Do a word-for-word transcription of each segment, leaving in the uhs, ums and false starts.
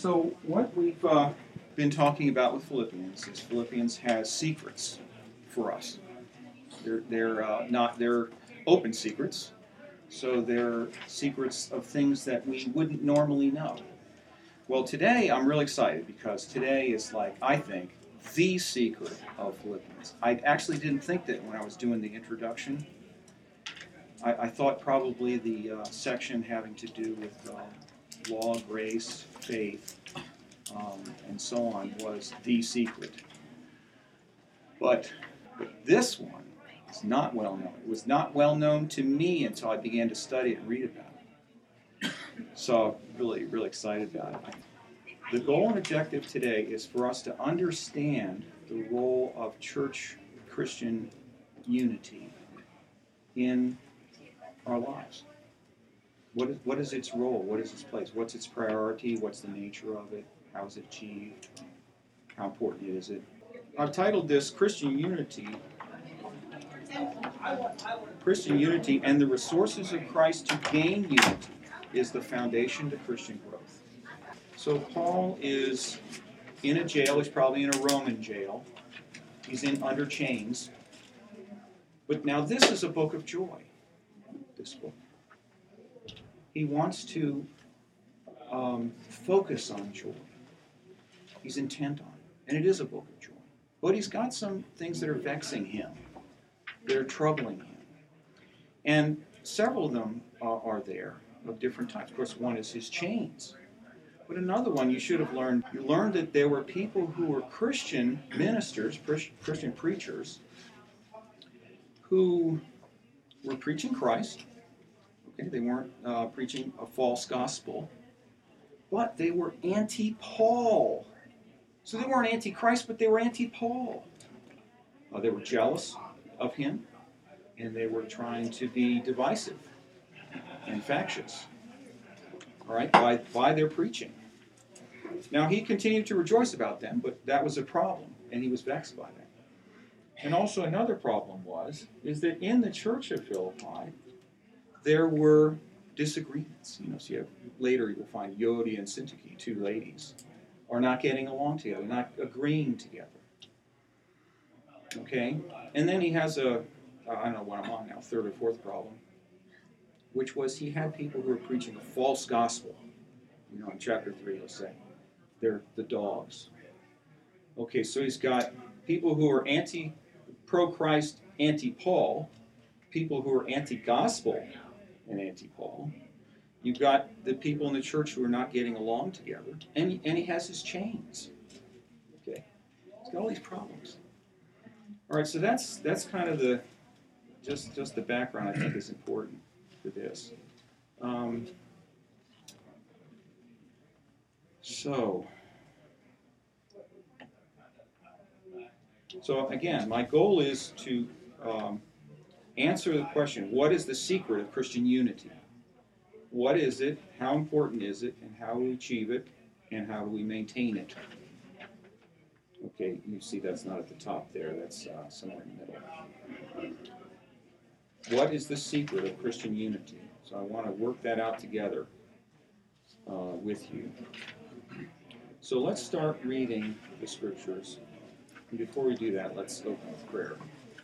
So what we've uh, been talking about with Philippians is Philippians has secrets for us. They're, they're uh, not, they're open secrets. So they're secrets of things that we wouldn't normally know. Well, today I'm really excited because today is like, I think, the secret of Philippians. I actually didn't think that when I was doing the introduction. I, I thought probably the uh, section having to do with uh, law, grace, faith, um, and so on was the secret. But, but this one is not well known. It was not well known to me until I began to study it and read about it. So I'm really, really excited about it. The goal and objective today is for us to understand the role of church Christian unity in our lives. What is, what is its role? What is its place? What's its priority? What's the nature of it? How is it achieved? How important is it? I've titled this Christian Unity, Christian Unity and the Resources of Christ to Gain Unity is the foundation to Christian growth. So Paul is in a jail. He's probably in a Roman jail. He's in under chains. But now this is a book of joy, this book. He wants to um, focus on joy. He's intent on it. And it is a book of joy. But he's got some things that are vexing him. They're troubling him. And several of them uh, are there of different types. Of course, one is his chains. But another one you should have learned, you learned that there were people who were Christian ministers, Christian preachers, who were preaching Christ. Okay, they weren't uh, preaching a false gospel, but they were anti-Paul. So they weren't anti-Christ, but they were anti-Paul. Uh, they were jealous of him, and they were trying to be divisive and factious. All right, by, by their preaching. Now, he continued to rejoice about them, but that was a problem, and he was vexed by that. And also another problem was, is that in the church of Philippi, there were disagreements. You know, so you have, later you will find Euodia and Syntyche, two ladies, are not getting along together, not agreeing together. Okay? And then he has a, I don't know what I'm on now, third or fourth problem, which was he had people who were preaching a false gospel. You know, in chapter three, he'll say, they're the dogs. Okay, so he's got people who are anti, pro-Christ, anti-Paul, people who are anti-gospel and anti-Paul. You've got the people in the church who are not getting along together, and, and he has his chains. Okay, he's got all these problems. All right, so that's that's kind of the just just the background I think is important for this. Um, so, so again, my goal is to um, answer the question: what is the secret of Christian unity? What is it? How important is it? And how do we achieve it? And how do we maintain it? Okay, you see that's not at the top there. That's uh, somewhere in the middle. What is the secret of Christian unity? So I want to work that out together uh, with you. So let's start reading the scriptures. And before we do that, let's open with prayer.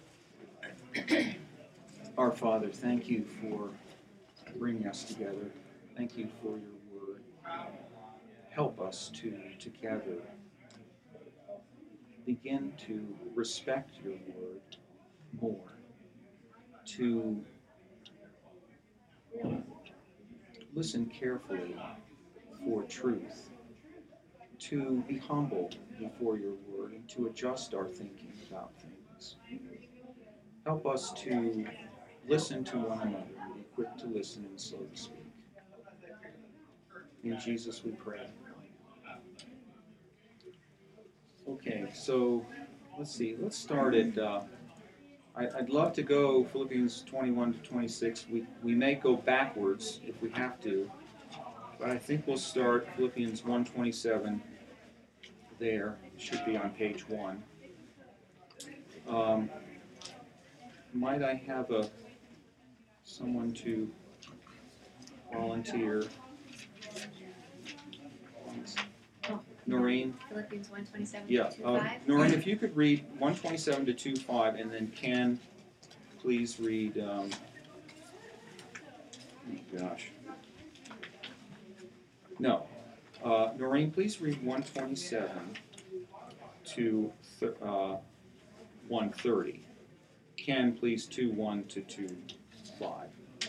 Our Father, thank you for bringing us together. Thank you for your word. Help us to together begin to respect your word more, to listen carefully for truth, to be humble before your word, and to adjust our thinking about things. Help us to listen to one another and be quick to listen and slow to speak. In Jesus we pray. Okay, so let's see. Let's start at, uh, I, I'd love to go Philippians twenty-one to twenty-six. We, we may go backwards if we have to, but I think we'll start Philippians one twenty-seven there. It should be on page one. Um, might I have a someone to volunteer Noreen? Philippians one twenty-seven Yeah. to two Uh, five. Noreen, if you could read one twenty-seven to two five, and then Ken, please read. Um, oh gosh. No. Uh, Noreen, please read one twenty-seven to th- uh, one thirty. Ken, please two one to two five.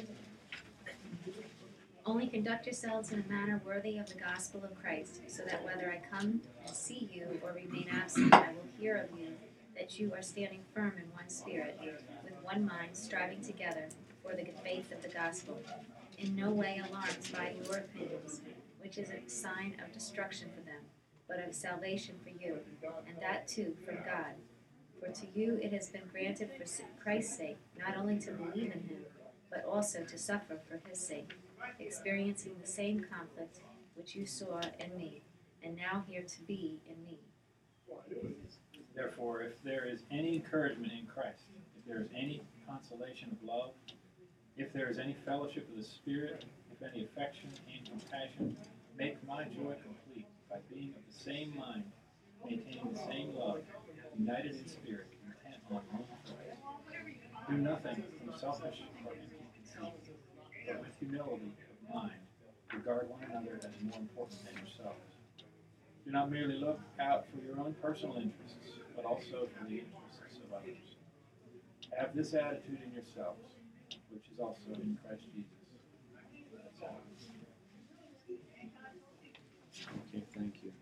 Only conduct yourselves in a manner worthy of the gospel of Christ, so that whether I come and see you or remain absent, I will hear of you that you are standing firm in one spirit, with one mind, striving together for the faith of the gospel, in no way alarmed by your opinions, which is a sign of destruction for them, but of salvation for you, and that too from God. For to you it has been granted for Christ's sake, not only to believe in him, but also to suffer for his sake, experiencing the same conflict which you saw in me, and now hear to be in me. Therefore, if there is any encouragement in Christ, if there is any consolation of love, if there is any fellowship of the Spirit, if any affection and compassion, make my joy complete by being of the same mind, maintaining the same love, united in spirit, intent on one purpose. Do nothing from selfish or empty conceit, but with humility of mind, regard one another as more important than yourselves. Do not merely look out for your own personal interests, but also for the interests of others. Have this attitude in yourselves, which is also in Christ Jesus. That's all. Okay, thank you.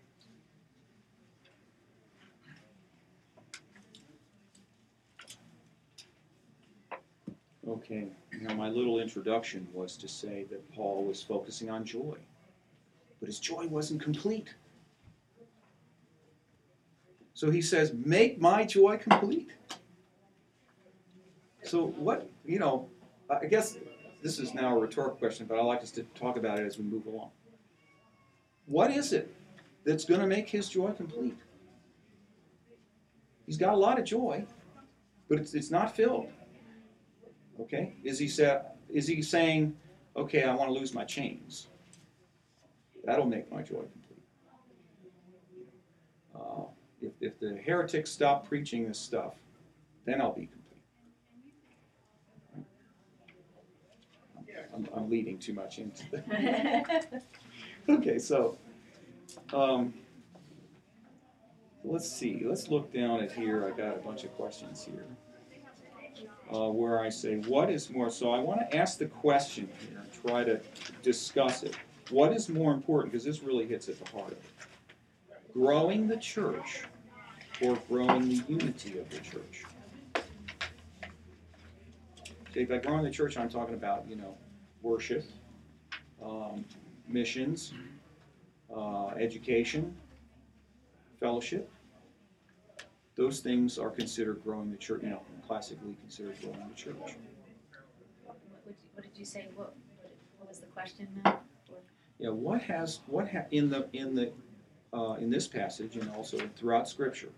Okay, now my little introduction was to say that Paul was focusing on joy, but his joy wasn't complete. So he says, make my joy complete. So what, you know, I guess this is now a rhetorical question, but I'd like us to talk about it as we move along. What is it that's going to make his joy complete? He's got a lot of joy, but it's, it's not filled. Okay? Is he sa- is he saying, okay, I want to lose my chains? That'll make my joy complete. Uh, if, if the heretics stop preaching this stuff, then I'll be complete. I'm, I'm leading too much into that. Okay, so um, let's see. Let's look down at here. I got a bunch of questions here. Uh, where I say, what is more, so I want to ask the question here and try to discuss it. What is more important, because this really hits at the heart of it. Growing the church or growing the unity of the church? Okay, by growing the church, I'm talking about, you know, worship, um, missions, uh, education, fellowship. Those things are considered growing the church, you know, classically considered growing the church. What, would you, what did you say? What, what, what was the question now? Yeah, what has what ha, in the in the uh, in this passage and also throughout Scripture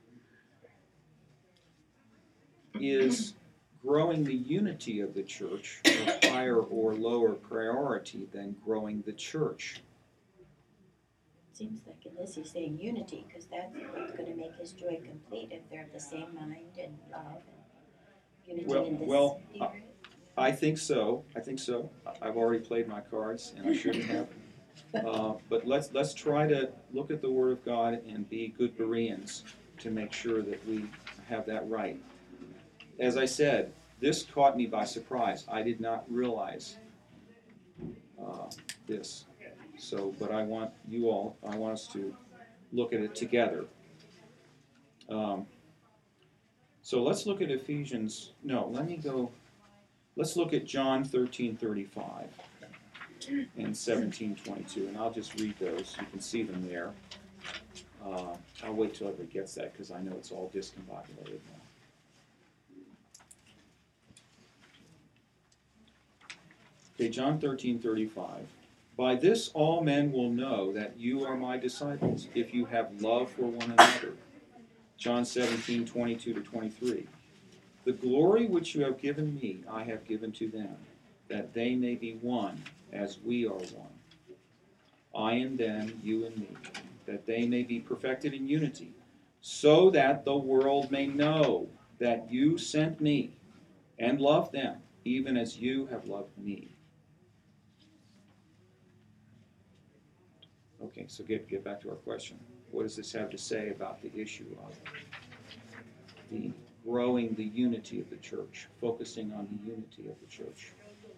is growing the unity of the church a higher or lower priority than growing the church? Seems like in this he's saying unity, because that's what's going to make his joy complete if they're of the same mind and love and unity Well, in this well, spirit. I think so. I think so. I've already played my cards, and I shouldn't have. Uh, but let's let's try to look at the Word of God and be good Bereans to make sure that we have that right. As I said, this caught me by surprise. I did not realize uh, this. So, but I want you all, I want us to look at it together. Um, so let's look at Ephesians, no, let me go, let's look at John thirteen thirty-five and seventeen twenty-two, and I'll just read those. You can see them there. Uh, I'll wait till everybody gets that because I know it's all discombobulated now. Okay, John thirteen thirty-five. By this all men will know that you are my disciples, if you have love for one another. John seventeen twenty-two to twenty-three. The glory which you have given me, I have given to them, that they may be one, as we are one. I in them, you in me, that they may be perfected in unity, so that the world may know that you sent me and loved them, even as you have loved me. Okay, so get, get back to our question. What does this have to say about the issue of the growing the unity of the church, focusing on the unity of the church?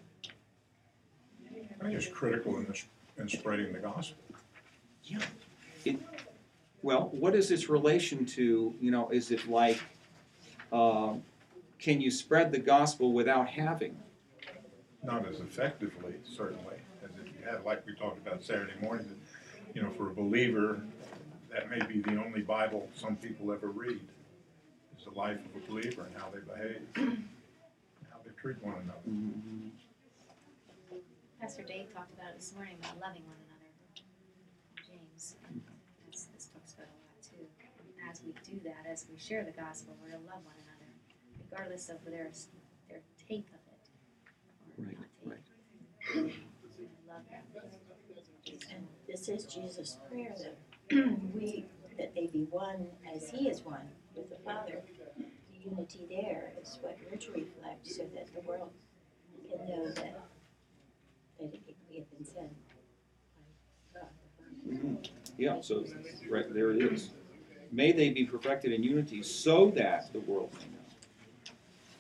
I think it's critical in this, in spreading the gospel. Yeah. It, well, what is its relation to, you know, is it like, um, can you spread the gospel without having? Not as effectively, certainly, as if you had, like we talked about Saturday morning, that, you know, for a believer, that may be the only Bible some people ever read, is the life of a believer and how they behave, how they treat one another. Mm-hmm. Pastor Dave talked about it this morning about loving one another. James, this, this talks about a lot too. And as we do that, as we share the gospel, we're to love one another, regardless of their their take of it or Right, not right. take. Love them. And this is Jesus' prayer that we that they be one as He is one with the Father. The unity there is what we're to reflect, so that the world can know that that we have been sent by God the Father. Mm-hmm. Yeah, so right there it is. May they be perfected in unity, so that the world may know.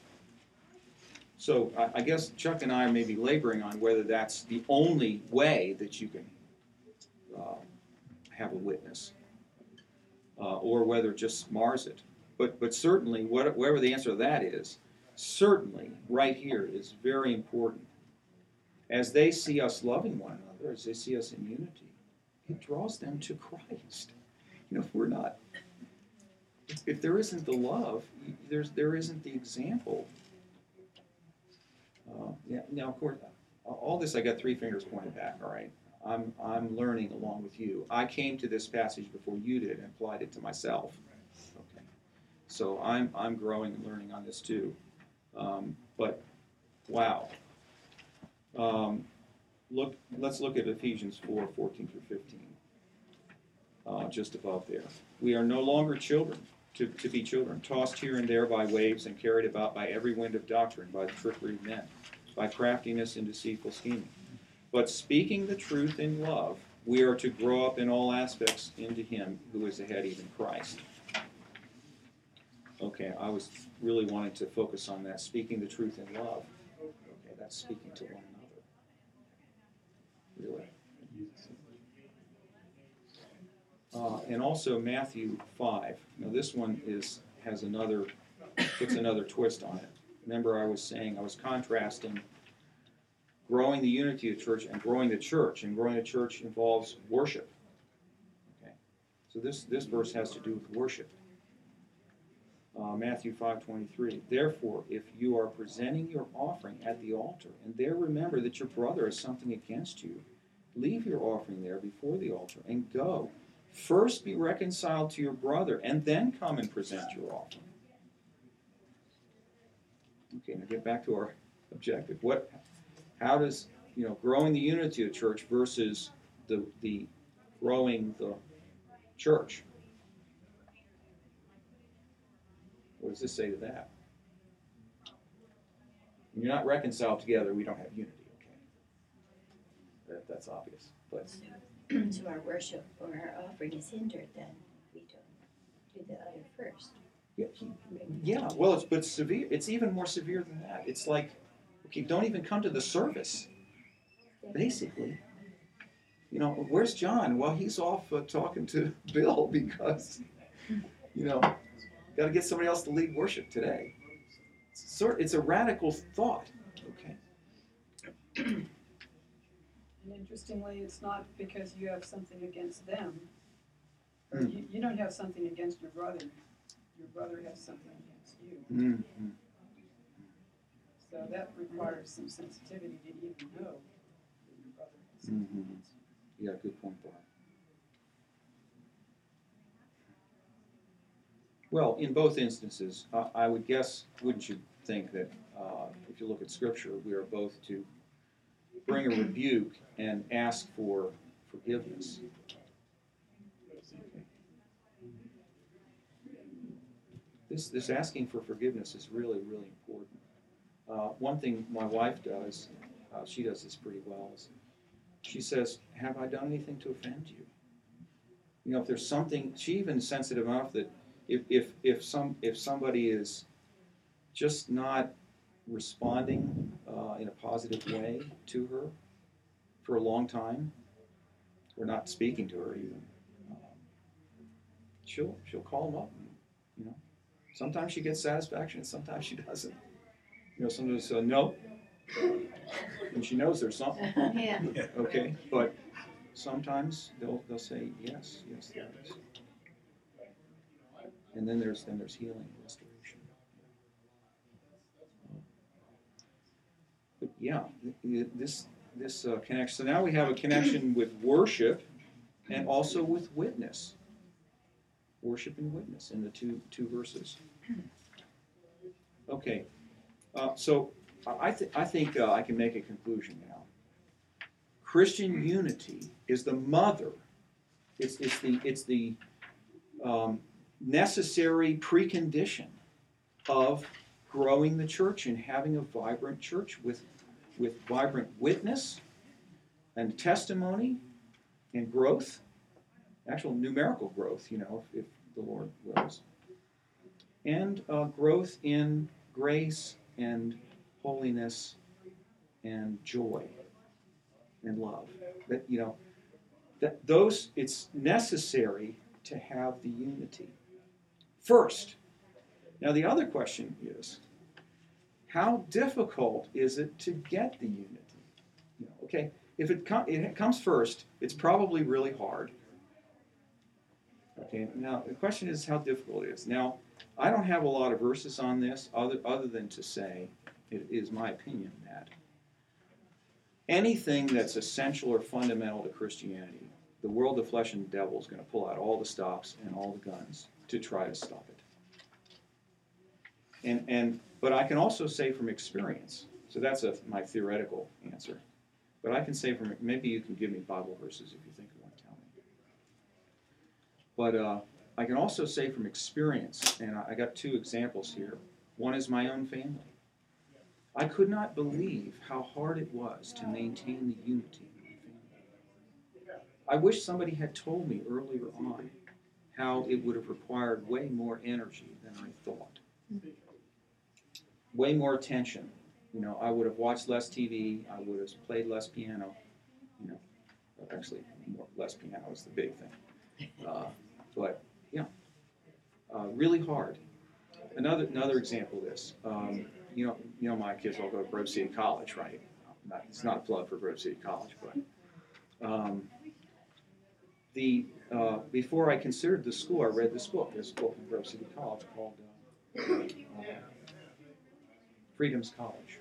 So I, I guess Chuck and I may be laboring on whether that's the only way that you can uh, have a witness, uh, or whether it just mars it. But but certainly, what, whatever the answer to that is, certainly right here is very important. As they see us loving one another, as they see us in unity, it draws them to Christ. You know, if we're not, if, if there isn't the love, there's there isn't the example. Uh, yeah. Now, of course, all this I got three fingers pointed back. All right, I'm I'm learning along with you. I came to this passage before you did and applied it to myself. Okay, so I'm I'm growing and learning on this too. Um, but wow. Um, look, let's look at Ephesians four, fourteen through fifteen, uh, just above there. We are no longer children, to, to be children, tossed here and there by waves and carried about by every wind of doctrine, by the trickery of men, by craftiness and deceitful scheming. But speaking the truth in love, we are to grow up in all aspects into Him who is the head, even Christ. Okay, I was really wanting to focus on that, speaking the truth in love. Okay, that's speaking to one another. Really. Uh, and also Matthew five. Now this one is has another puts another twist on it. Remember, I was saying I was contrasting growing the unity of the church and growing the church, and growing the church involves worship. Okay, so this this verse has to do with worship. Uh, Matthew five twenty-three. Therefore, if you are presenting your offering at the altar, and there remember that your brother has something against you, leave your offering there before the altar and go. First be reconciled to your brother, and then come and present your offering. Okay, now get back to our objective. What, how does, you know, growing the unity of the church versus the the growing the church? What does this say to that? When you're not reconciled together, we don't have unity, okay? That, that's obvious. But So our worship or our offering is hindered then. We don't do the other first. yeah, yeah, well, it's but severe. It's even more severe than that. It's like, okay, don't even come to the service, basically. You know, where's John? Well, he's off uh, talking to Bill because, you know, got to get somebody else to lead worship today. It's, sort, it's a radical thought, okay? And interestingly, it's not because you have something against them. Or Mm. you, you don't have something against your brother. Your brother has something against you. Mm-hmm. So that requires some sensitivity to even know that your brother has something Mm-hmm. against you. Yeah, good point, Bob. Well, in both instances, uh, I would guess, wouldn't you think that uh, if you look at Scripture, we are both to bring a rebuke and ask for forgiveness. this, this asking for forgiveness is really, really important. Uh, one thing my wife does, uh, she does this pretty well, is she says, have I done anything to offend you? You know, if there's something, she even is sensitive enough that if, if, if, some, if somebody is just not responding uh, in a positive way to her for a long time, or not speaking to her even, um, she'll, she'll call them up. And, you know, sometimes she gets satisfaction, and sometimes she doesn't. You know, sometimes uh, no, and she knows there's something. Yeah. Okay, but sometimes they'll they'll say yes, yes, there is. And then there's then there's healing, restoration. But yeah, this this uh, connection. So now we have a connection with worship, and also with witness. Worship and witness in the two two verses. Okay, uh, so I th- I think uh, I can make a conclusion now. Christian unity is the mother. It's it's the it's the um, necessary precondition of growing the church and having a vibrant church with with vibrant witness and testimony and growth, actual numerical growth, you know, if, if the Lord wills, and uh, growth in grace and holiness and joy and love. That, you know, that those, it's necessary to have the unity first. Now the other question is, how difficult is it to get the unity? You know, okay, if it, com- it comes first, it's probably really hard. Okay, now the question is how difficult it is. Now, I don't have a lot of verses on this other, other than to say, it is my opinion that anything that's essential or fundamental to Christianity, the world, the flesh, and the devil is going to pull out all the stops and all the guns to try to stop it. And, and but I can also say from experience, so that's a, my theoretical answer, but I can say from, maybe you can give me Bible verses if you think you want to tell me. But uh, I can also say from experience, and I, I got two examples here. One is my own family. I could not believe how hard it was to maintain the unity in my family. I wish somebody had told me earlier on how it would have required way more energy than I thought. Way more attention. You know, I would have watched less T V. I would have played less piano. You know, actually, more, less piano is the big thing. Uh, but yeah, uh, really hard. Another another example of this. Um, you know, you know, my kids all go to Grove City College, right? Not, it's not a plug for Grove City College, but um, the uh, before I considered the school, I read this book. This book in Grove City College called uh, uh, Freedom's College.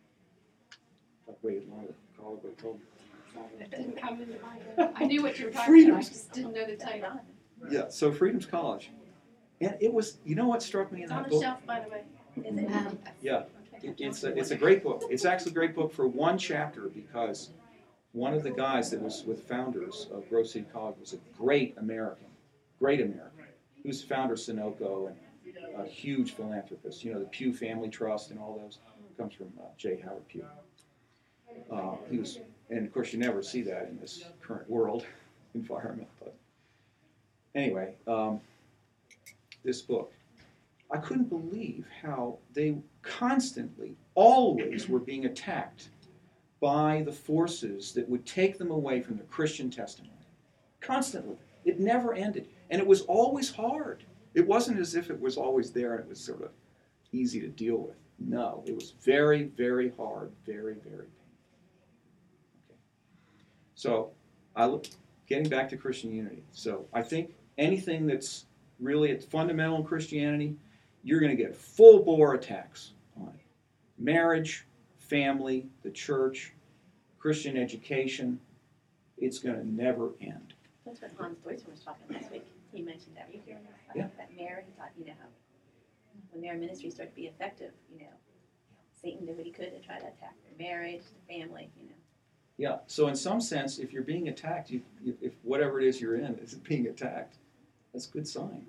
I waited longer. College, I told you. It didn't come into my head. I knew what you were talking Freedom's about, I just didn't know the title. Yeah, so Freedom's College. And it was, you know what struck me in It's on that the book? shelf, by the way. Is it? Um, Yeah, it, it's, a, it's a great book. It's actually a great book for one chapter because one of the guys that was with founders of Grove City College was a great American, great American. He was the founder of Sunoco and a huge philanthropist. You know, the Pew Family Trust and all those comes from uh, J. Howard Pew. Uh, he was, and of course you never see that in this current world environment. But anyway, um, this book, I couldn't believe how they constantly, always were being attacked by the forces that would take them away from the Christian testimony. Constantly. It never ended. And it was always hard. It wasn't as if it was always there and it was sort of easy to deal with. No, it was very, very hard, very, very painful. Okay. So, I look, getting back to Christian unity. So, I think anything that's really it's fundamental in Christianity, you're going to get full-bore attacks on it. Marriage, family, the church, Christian education, it's going to never end. That's what Hans Deutzer was talking last week. He mentioned that. Were you hearing that? Yeah. That Mary thought, you know, how when their ministry started to be effective, you know, Satan did what he could to try to attack their marriage, their family, you know. Yeah, so in some sense, if you're being attacked, you, if whatever it is you're in is being attacked, that's a good sign.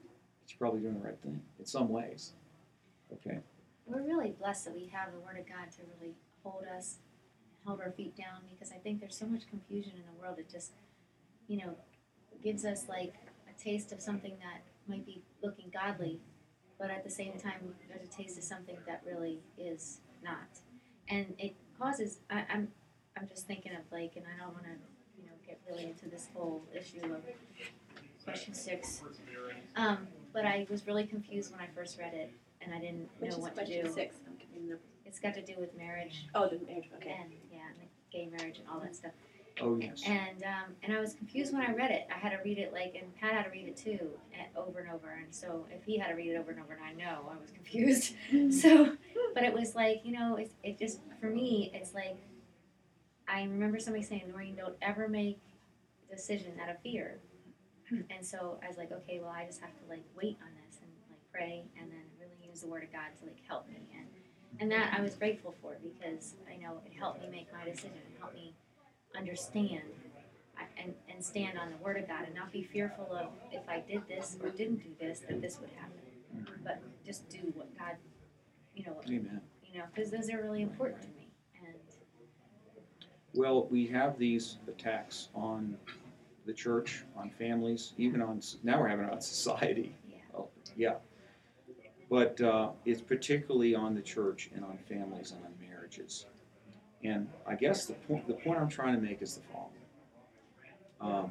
that you're probably doing the right thing in some ways. Okay. We're really blessed that we have the Word of God to really hold us, hold our feet down, because I think there's so much confusion in the world that just, you know, gives us like a taste of something that might be looking godly, but at the same time, there's a taste of something that really is not. And it causes, I, I'm, I'm just thinking of like, and I don't want to, you know, get really into this whole issue of question six, um, but I was really confused when I first read it, and I didn't Which know is what to question do. six. I'm confused. The- It's got to do with marriage Oh, the marriage. Okay. and yeah, and the gay marriage and all that stuff. Oh, yes. And um, and I was confused when I read it. I had to read it like, and Pat had to read it too, and over and over. And so if he had to read it over and over, and I know I was confused. So, but it was like, you know, it it just for me, it's like I remember somebody saying, Noreen, don't ever make a decision out of fear. And so I was like, okay, well, I just have to like wait on this and like pray, and then really use the Word of God to like help me. And and that I was grateful for, because I know it helped me make my decision. It helped me understand I- and, and stand on the Word of God and not be fearful of if I did this or didn't do this, that this would happen. But just do what God, you know, Amen. you know, because those are really important to me. And Well, we have these attacks on the church, on families, even on, now we're having it on society. yeah, Oh, yeah. But uh, it's particularly on the church and on families and on marriages. And I guess the point, the point I'm trying to make is the following. Um,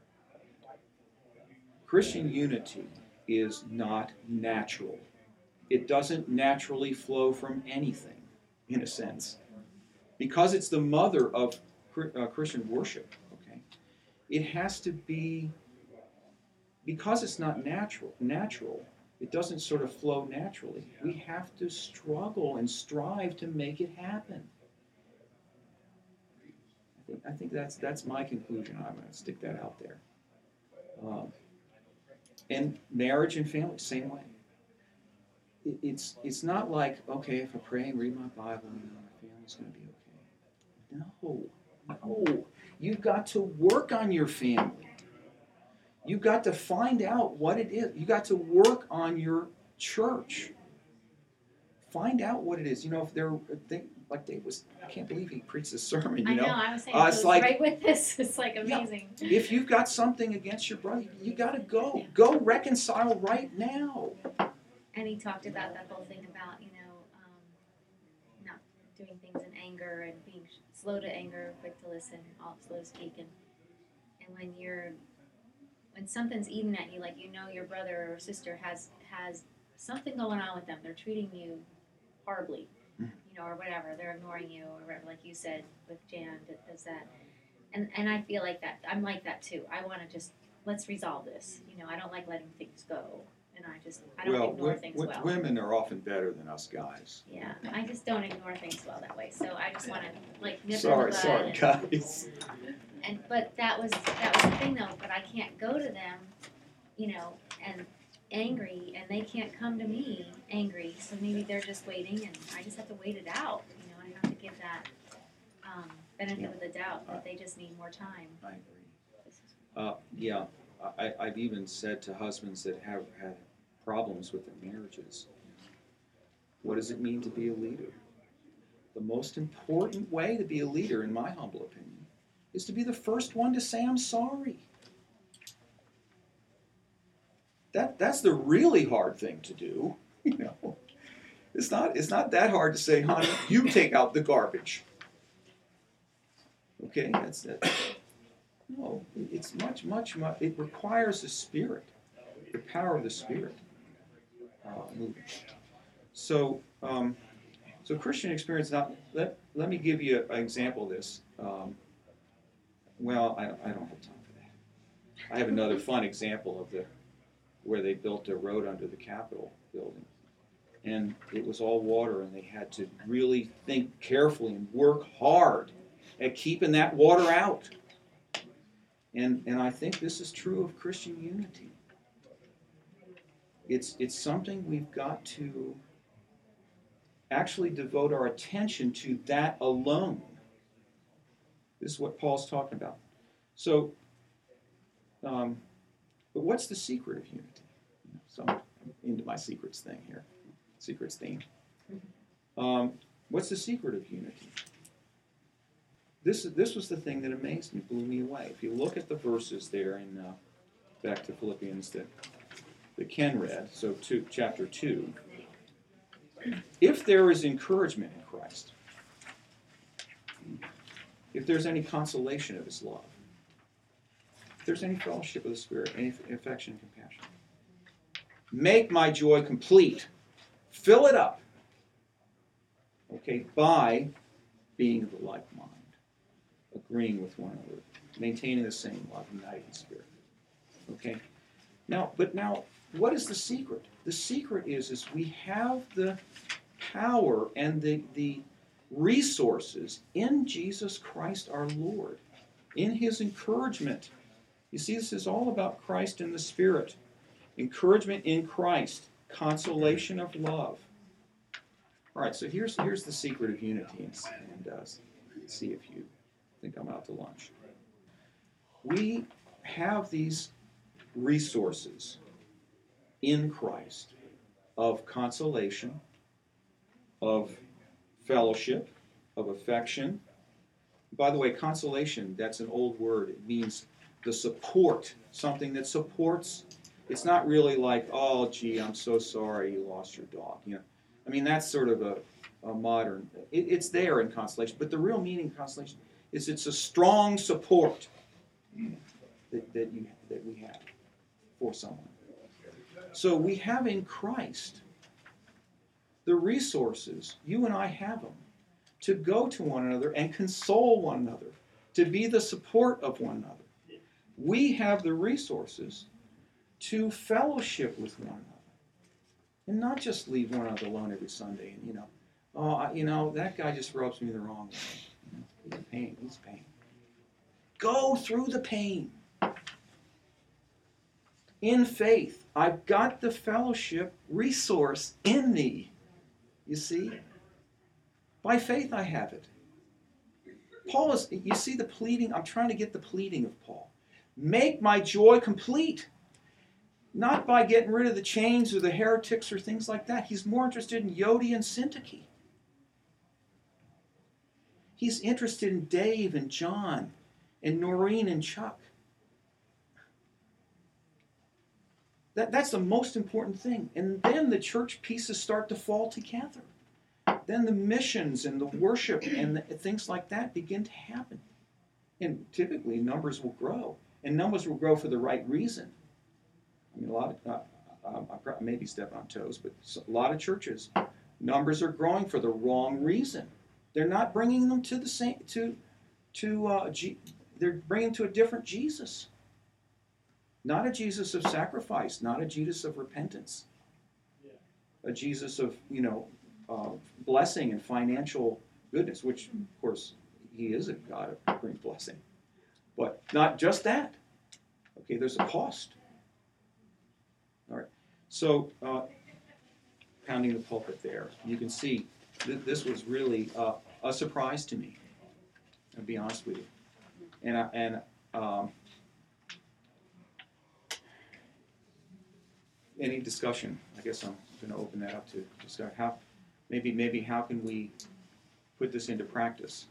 Christian unity is not natural. It doesn't naturally flow from anything, in a sense. Because it's the mother of uh, Christian worship, okay? It has to be, because it's not natural, natural, it doesn't sort of flow naturally. We have to struggle and strive to make it happen. I think, I think that's that's my conclusion. I'm going to stick that out there. Um, and marriage and family, same way. It, it's it's not like, okay, if I pray and read my Bible, you know, my family's going to be okay. No, no. You've got to work on your family. You've got to find out what it is. You got to work on your church. Find out what it is. You know, if they're, they, like Dave was, I can't believe he preached this sermon, you I know. know, I was saying, Uh, it it's goes like- right with this. It's like amazing. If you've got something against your brother, you got to go. Go reconcile right now. And he talked about that whole thing about, you know, um, not doing things in anger and being slow to anger, quick to listen, all slow to speak. And, and when you're, when something's eating at you, like you know your brother or sister has has something going on with them, they're treating you horribly, you know, or whatever, they're ignoring you, or whatever, like you said with Jan, that does that. And and I feel like that, I'm like that too. I want to just, let's resolve this. You know, I don't like letting things go. And I just, I don't Well, ignore wo- things wo- well. women are often better than us guys. Yeah, I just don't ignore things well that way. So I just want to like nip Sorry, it in the sorry, bud. And, guys. and but that was that was the thing though. But I can't go to them, you know, and angry, and they can't come to me angry. So maybe they're just waiting, and I just have to wait it out. You know, I have to give that um, benefit Yeah. of the doubt that they just need more time. I agree. Uh, yeah, I, I've even said to husbands that have had problems with their marriages, what does it mean to be a leader? The most important way to be a leader, in my humble opinion, is to be the first one to say, I'm sorry. That, that's the really hard thing to do, you know. It's not, it's not that hard to say, honey, you take out the garbage. Okay, that's it. No, it's much, much, much, it requires the Spirit, the power of the Spirit uh, moving. So, um, so Christian experience, now, let, let me give you an example of this. Um, well, I, I don't have time for that. I have another fun example of the, where they built a road under the Capitol building. And it was all water, and they had to really think carefully and work hard at keeping that water out. And, and I think this is true of Christian unity. It's, it's something we've got to actually devote our attention to that alone. This is what Paul's talking about. So, um, but what's the secret of unity? Some into my secrets thing here, secrets theme. Um, what's the secret of unity? This, this was the thing that amazed me, blew me away. If you look at the verses there in, uh, back to Philippians that, that Ken read, so two, chapter two, if there is encouragement in Christ, if there's any consolation of his love, if there's any fellowship of the Spirit, any affection and compassion, make my joy complete. Fill it up, okay, by being of the like mind, agreeing with one another, maintaining the same love, united in spirit. Okay? Now, but now, what is the secret? The secret is, is we have the power and the, the resources in Jesus Christ our Lord, in his encouragement. You see, this is all about Christ and the Spirit. Encouragement in Christ, consolation of love. All right, so here's here's the secret of unity, and, and uh, see if you think I'm out to lunch. We have these resources in Christ of consolation, of fellowship, of affection. By the way, consolation, that's an old word. It means the support, something that supports. It's not really like, oh, gee, I'm so sorry you lost your dog. You know, I mean, that's sort of a, a modern, it, it's there in consolation, but the real meaning of consolation is it's a strong support that, that, you, that we have for someone. So we have in Christ the resources, you and I have them, to go to one another and console one another, to be the support of one another. We have the resources to fellowship with one another. And not just leave one another alone every Sunday and, you know, oh, I, you know, that guy just rubs me the wrong way. You know, he's pain, he's pain. Go through the pain. In faith, I've got the fellowship resource in me. You see? By faith I have it. Paul is, you see the pleading? I'm trying to get the pleading of Paul. Make my joy complete. Not by getting rid of the chains or the heretics or things like that. He's more interested in Yodi and Syntyche. He's interested in Dave and John and Noreen and Chuck. That, that's the most important thing. And then the church pieces start to fall together. Then the missions and the worship and the, things like that begin to happen. And typically numbers will grow. And numbers will grow for the right reason. I mean, a lot of, uh, uh, I may be stepping on toes, but a lot of churches, numbers are growing for the wrong reason. They're not bringing them to the same, to, to, uh, G, they're bringing to a different Jesus. Not a Jesus of sacrifice, not a Jesus of repentance. A Jesus of, you know, uh, blessing and financial goodness, which, of course, he is a God of great blessing. But not just that. Okay, there's a cost. All right, so uh, pounding the pulpit there, you can see th- this was really uh, a surprise to me. I'll be honest with you. And I, and um, any discussion? I guess I'm going to open that up to discuss how maybe maybe how can we put this into practice?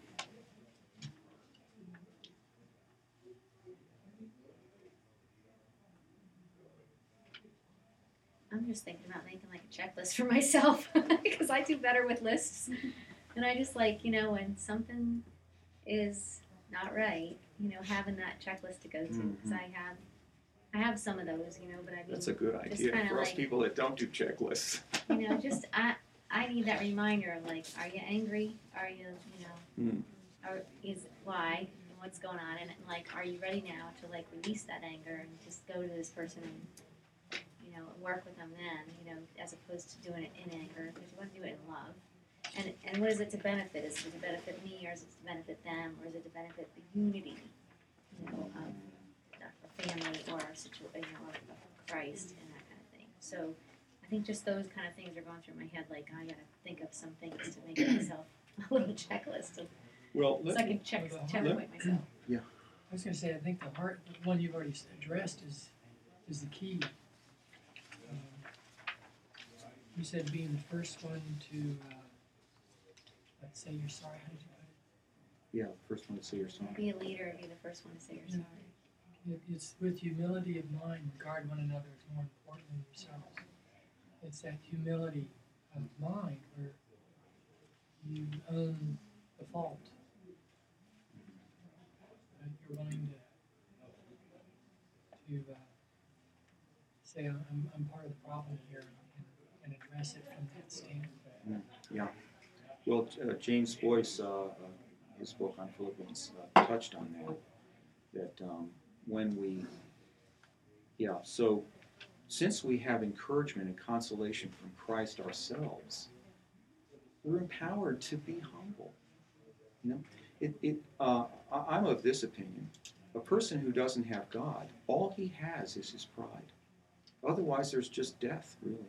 I'm just thinking about making like a checklist for myself because I do better with lists. And I just like, you know, when something is not right, you know, having that checklist to go to. Because Mm-hmm. I have, I have some of those, you know, but I mean, That's a good just idea kinda for us like- people that don't do checklists. you know, just I, I need that reminder of like, are you angry? Are you, you know, Mm. or is why? And what's going on? And like, are you ready now to like release that anger and just go to this person and, you know, work with them then, you know, as opposed to doing it in anger, because you want to do it in love. And and what is it to benefit? Is it to benefit me, or is it to benefit them, or is it to benefit the unity, you know, of a family or a situation, you know, of, of Christ and that kind of thing. So I think just those kind of things are going through my head. Like I gotta think of some things to make myself a little checklist of, Well, so I can check checkpoint myself. I was going to say, I think the heart, the one you've already addressed is is the key. Um, you said being the first one to, uh, let's say you're sorry, how did you put it? Yeah, first one to say you're sorry. Be a leader, be the first one to say you're Yeah. sorry. It, it's with humility of mind, regard one another as more important than yourselves. It's that humility of mind where you own the fault. Uh, you're willing to, to uh, say, I'm, I'm part of the problem here and, and address it from that standpoint. Yeah. Well, uh, James Boyce, uh, uh, his book on Philippians, uh, touched on that. That um, when we, yeah, so since we have encouragement and consolation from Christ ourselves, we're empowered to be humble. You know, it, it, uh, I- I'm of this opinion. A person who doesn't have God, all he has is his pride. Otherwise, there's just death, really.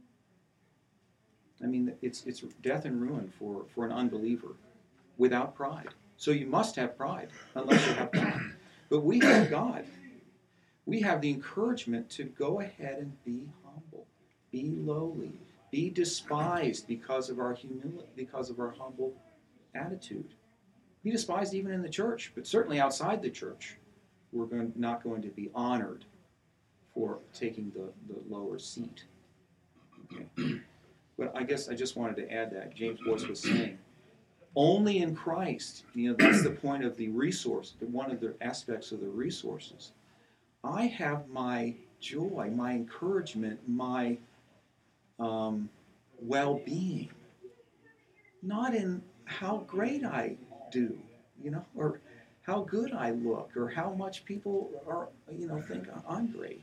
I mean, it's it's death and ruin for, for an unbeliever without pride. So you must have pride unless you have God. But we have God. We have the encouragement to go ahead and be humble, be lowly, be despised because of our humility, because of our humble attitude. Be despised even in the church, but certainly outside the church, we're going, not going to be honored for taking the, the lower seat. Okay. But I guess I just wanted to add that. James Boyce was saying, only in Christ, you know, that's the point of the resource, one of the aspects of the resources. I have my joy, my encouragement, my um, well-being, not in how great I do, you know, or how good I look, or how much people are, you know, think I'm great.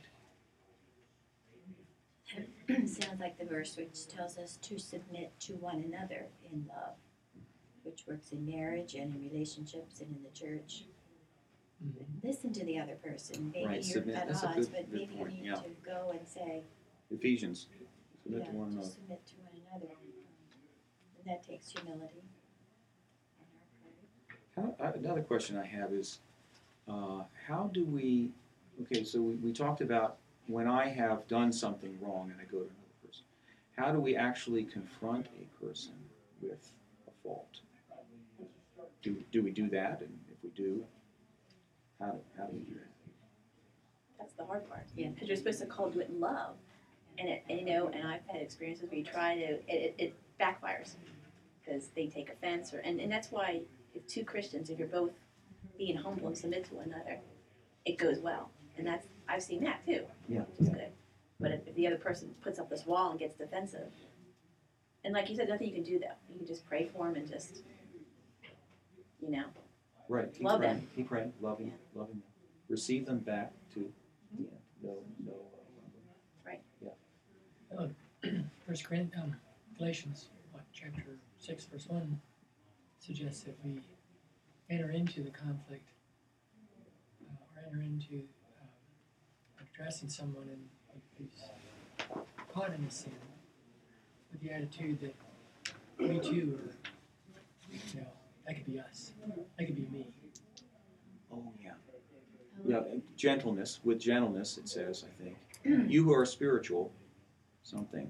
Sounds like the verse which tells us to submit to one another in love, which works in marriage and in relationships and in the church. Mm-hmm. Listen to the other person. Maybe Right, you're submit. at That's a odds, good- but good maybe point, you need yeah. to go and say, Ephesians, submit yeah, to one to another. submit to one another. And that takes humility on our part. How, uh, another question I have is, uh, how do we, okay, so we, we talked about when I have done something wrong and I go to another person, how do we actually confront a person with a fault? Do, do we do that? And if we do, how do, how do we do that? That's the hard part. Yeah. Because you're supposed to call do it in love. And, it, and you know, and I've had experiences where you try to, it, it, it backfires. Because they take offense. or and, and that's why if two Christians, if you're both being humble and submit to one another, it goes well. And that's, I've seen that too. Yeah. Which is good. But if, if the other person puts up this wall and gets defensive, and like you said, nothing you can do though. You can just pray for them and just, you know. Right. Keep Love praying, them. Keep praying, loving, loving them. Receive them back to, yeah, no, no. Uh, Right. Yeah. First Corinthians, um, Galatians, what, chapter six, verse one, suggests that we enter into the conflict, uh, or enter into um, addressing someone in, who's caught in a sin, with the attitude that we too are, you know, that could be us, that could be me. Oh, yeah. Yeah, and gentleness, with gentleness, it says, I think. You who are spiritual, something,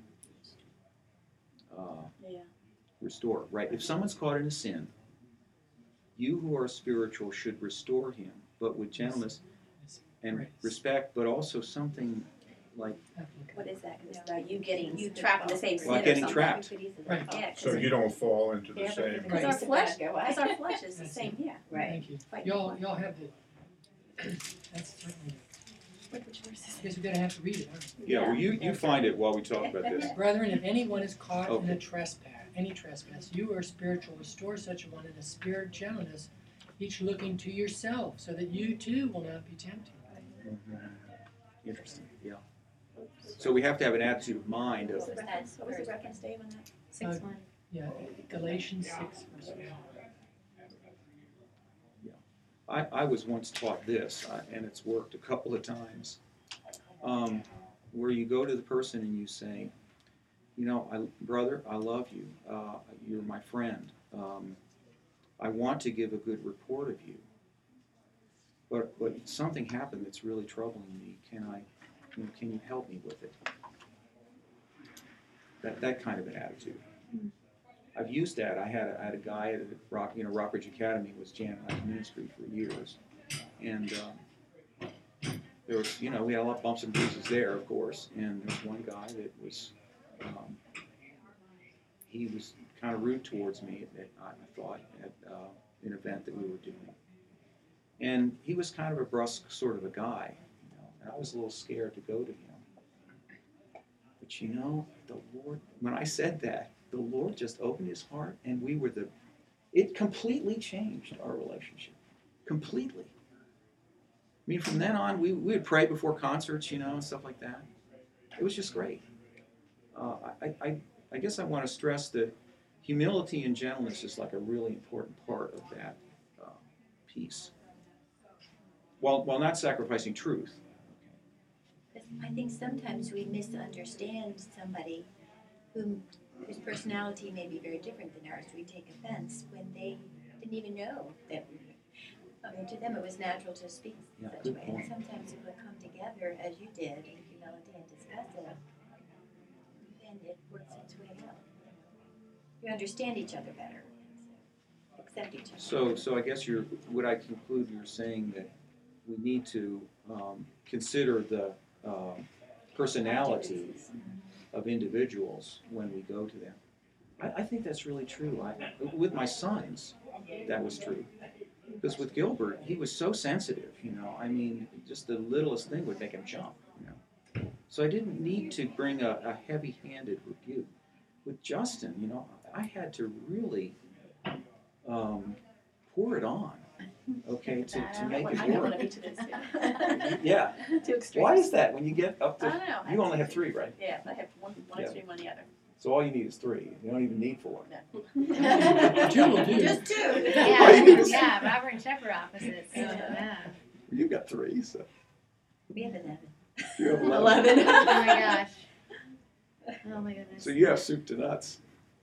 uh, Yeah. restore, right? If someone's caught in a sin, you who are spiritual should restore him, but with gentleness It's and grace. respect, but also something like, What is that? Because it's about you getting you trapped in the same sin Like or getting something. trapped. Right. Yeah. So you don't fall into the Yeah, same. Because our Right. flesh, because our flesh is the That's same. Yeah. Right. Thank you. Fight Y'all, the flesh. y'all have the, that's certainly, Which verse is I guess we're gonna have to read it, aren't yeah, well, you, you find it while we talk about this. we? Brethren, if anyone is caught in Okay. a trespass, any trespass, you are spiritual, restore such a one in a spirit of gentleness, each looking to yourself, so that you too will not be tempted. Interesting, yeah. So we have to have an attitude of mind What of, was the reference? What was the reference, Dave, on that? Six Uh, one. Yeah, Galatians six, verse one. I, I was once taught this, uh, and it's worked a couple of times, um, where you go to the person and you say, you know, I, brother, I love you. Uh, you're my friend. Um, I want to give a good report of you. But, but something happened that's really troubling me. Can I, you know, can you help me with it? that, that kind of an attitude. I've used that. I had a, I had a guy at Rock, you know, Rockbridge Academy was jamming out of ministry for years, and um, there was, you know, we had a lot of bumps and bruises there, of course. And there was one guy that was, um, he was kind of rude towards me. At, I thought at uh, an event that we were doing, and he was kind of a brusque sort of a guy, you know, and I was a little scared to go to him. But you know, the Lord, when I said that, the Lord just opened his heart, and we were the, it completely changed our relationship. Completely. I mean, from then on, we, we would pray before concerts, you know, and stuff like that. It was just great. Uh, I, I, I guess I want to stress that humility and gentleness is like a really important part of that uh, piece. While, while not sacrificing truth. I think sometimes we misunderstand somebody whom, whose personality may be very different than ours. We take offense when they didn't even know that we, I mean, to them it was natural to speak Yeah, such a good way. point. And sometimes if we come together, as you did, in humility and discuss it, then it works its way out. You understand each other better, so accept each other. So, so I guess you're, would I conclude you're saying that we need to um, consider the um, personalities of individuals when we go to them. I, I think that's really true. I, with my sons, that was true. Because with Gilbert, he was so sensitive, you know. I mean, just the littlest thing would make him jump, you know. So I didn't need to bring a, a heavy-handed rebuke. With Justin, you know, I had to really um, pour it on, okay, to, to make I it got one work. of each of those too. Yeah. Two extremes. Why is that? When you get up I to, don't know. you only have three, right? Yeah, I have one, one Yeah. extreme, one the other. So all you need is three. You don't even need four. Two will do. Just two. All you need Yeah, is- yeah, Robert and Shep are opposites, so, yeah. You've got three, so We have eleven. you have eleven. Eleven. Oh my gosh. Oh my goodness. So you have soup to nuts.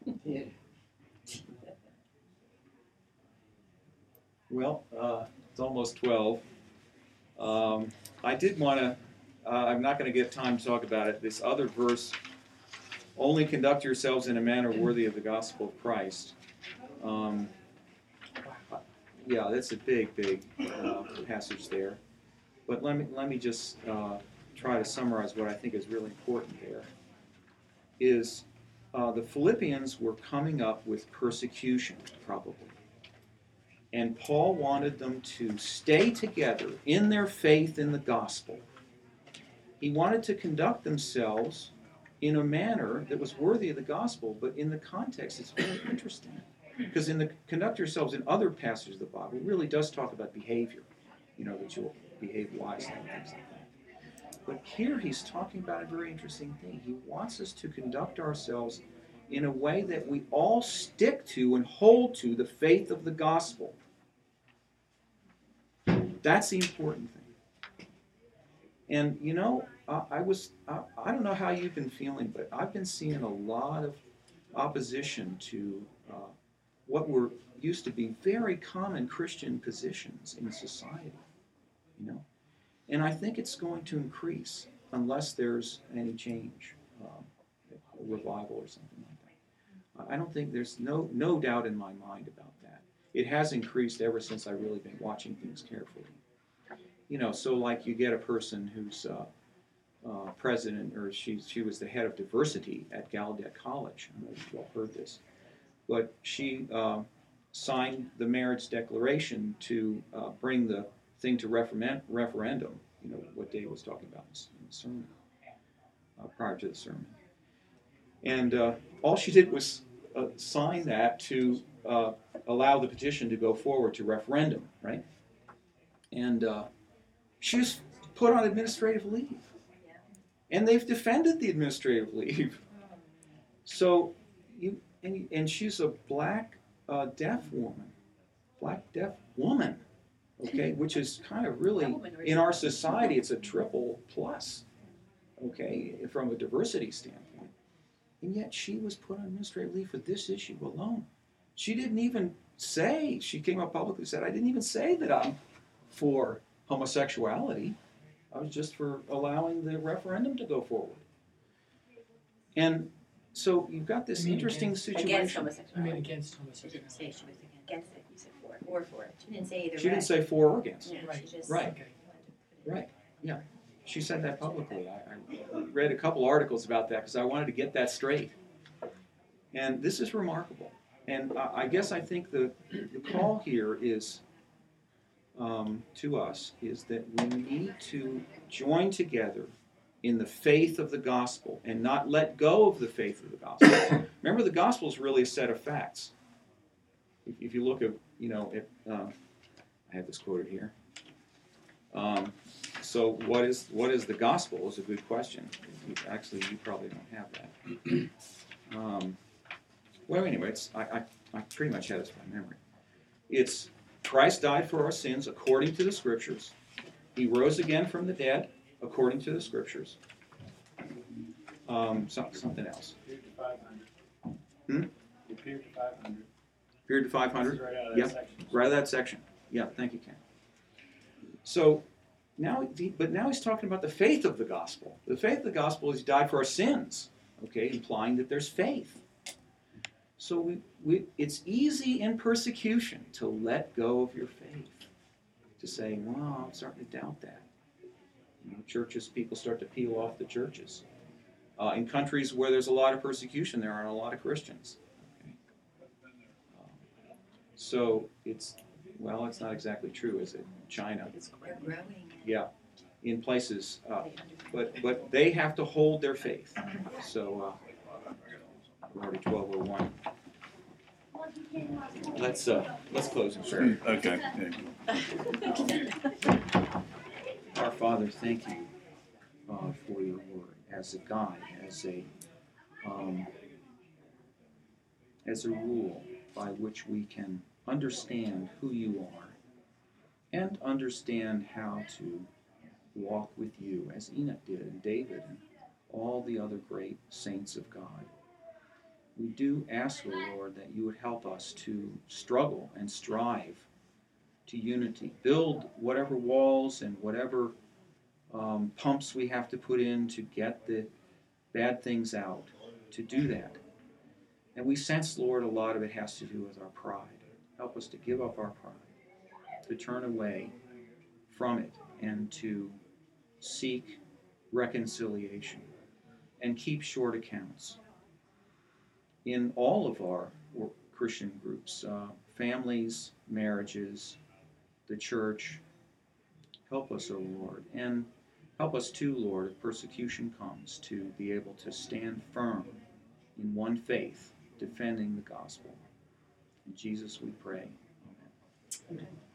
Well, uh, it's almost twelve. Um, I did want to, uh, I'm not going to get time to talk about it, this other verse, only conduct yourselves in a manner worthy of the gospel of Christ. Um, yeah, that's a big, big uh, passage there. But let me, let me just uh, try to summarize what I think is really important there. Is uh, the Philippians were coming up with persecution, probably. And Paul wanted them to stay together in their faith in the gospel. He wanted to conduct themselves in a manner that was worthy of the gospel, but in the context it's very interesting. Because in the conduct yourselves in other passages of the Bible, it really does talk about behavior. You know, that you'll behave wisely and things like that. But here he's talking about a very interesting thing. He wants us to conduct ourselves in a way that we all stick to and hold to the faith of the gospel. That's the important thing. And, you know, uh, I was, uh, I don't know how you've been feeling, but I've been seeing a lot of opposition to uh, what were used to be very common Christian positions in society, you know. And I think it's going to increase unless there's any change, um, a revival or something like that. I don't think there's no no doubt in my mind about that. It has increased ever since I've really been watching things carefully. You know, so like you get a person who's uh, uh, president, or she she was the head of diversity at Gallaudet College. I don't know if you all heard this, but she uh, signed the marriage declaration to uh, bring the thing to referendum. Referendum. You know what Dave was talking about in the sermon, uh, prior to the sermon. And uh, all she did was uh, sign that to uh, allow the petition to go forward to referendum, right? And uh, she was put on administrative leave. And they've defended the administrative leave. So, you and, and she's a black uh, deaf woman. Black deaf woman, okay? Which is kind of really, in our society, it's a triple plus, okay, from a diversity standpoint. And yet she was put on administrative leave for this issue alone. She didn't even say, she came up publicly and said, I didn't even say that I'm for homosexuality. I was just for allowing the referendum to go forward. And so you've got this You mean interesting against- Against situation. I mean homosexuality. against She didn't homosexuality. say she was against. Against it, you said for it, or for it. She didn't say either She didn't way. say for or against. Yeah, Right. she just Right. Okay. Right. Yeah. She said that publicly. I, I read a couple articles about that because I wanted to get that straight. And this is remarkable. And I, I guess I think the, the call here is um, to us is that we need to join together in the faith of the gospel and not let go of the faith of the gospel. Remember, the gospel is really a set of facts. If, if you look at, you know, at, uh, I have this quoted here. Um, so what is what is the gospel is a good question. You, actually, you probably don't have that. Um, well, anyway, it's, I, I, I pretty much had this by memory. It's Christ died for our sins according to the Scriptures. He rose again from the dead according to the Scriptures. Um, some, something else. Appeared to five hundred. Hmm? He appeared to five hundred. Period to five This hundred. is right out of Yep. that section. Right out of that section. Yeah, thank you, Ken. So now, but now he's talking about the faith of the gospel. The faith of the gospel is he died for our sins, okay, implying that there's faith. So we, we, it's easy in persecution to let go of your faith, to say, well, I'm starting to doubt that. You know, churches, people start to peel off the churches. Uh, in countries where there's a lot of persecution, there aren't a lot of Christians. Okay? Um, so it's, well, it's not exactly true, is it? China, They're growing. yeah, in places, uh, but but they have to hold their faith. So uh, we're already twelve oh one. Let's uh, let's close in prayer. Okay. Yeah. Our Father, thank you uh, for your word as a guide, as a um, as a rule by which we can understand who you are and understand how to walk with you, as Enoch did, and David, and all the other great saints of God. We do ask, O Lord, that you would help us to struggle and strive to unity. Build whatever walls and whatever um, pumps we have to put in to get the bad things out, to do that. And we sense, Lord, a lot of it has to do with our pride. Help us to give up our pride, to turn away from it, and to seek reconciliation and keep short accounts. In all of our Christian groups, uh, families, marriages, the church, help us, O Lord, and help us too, Lord, if persecution comes, to be able to stand firm in one faith, defending the gospel. In Jesus we pray. Amen. Amen.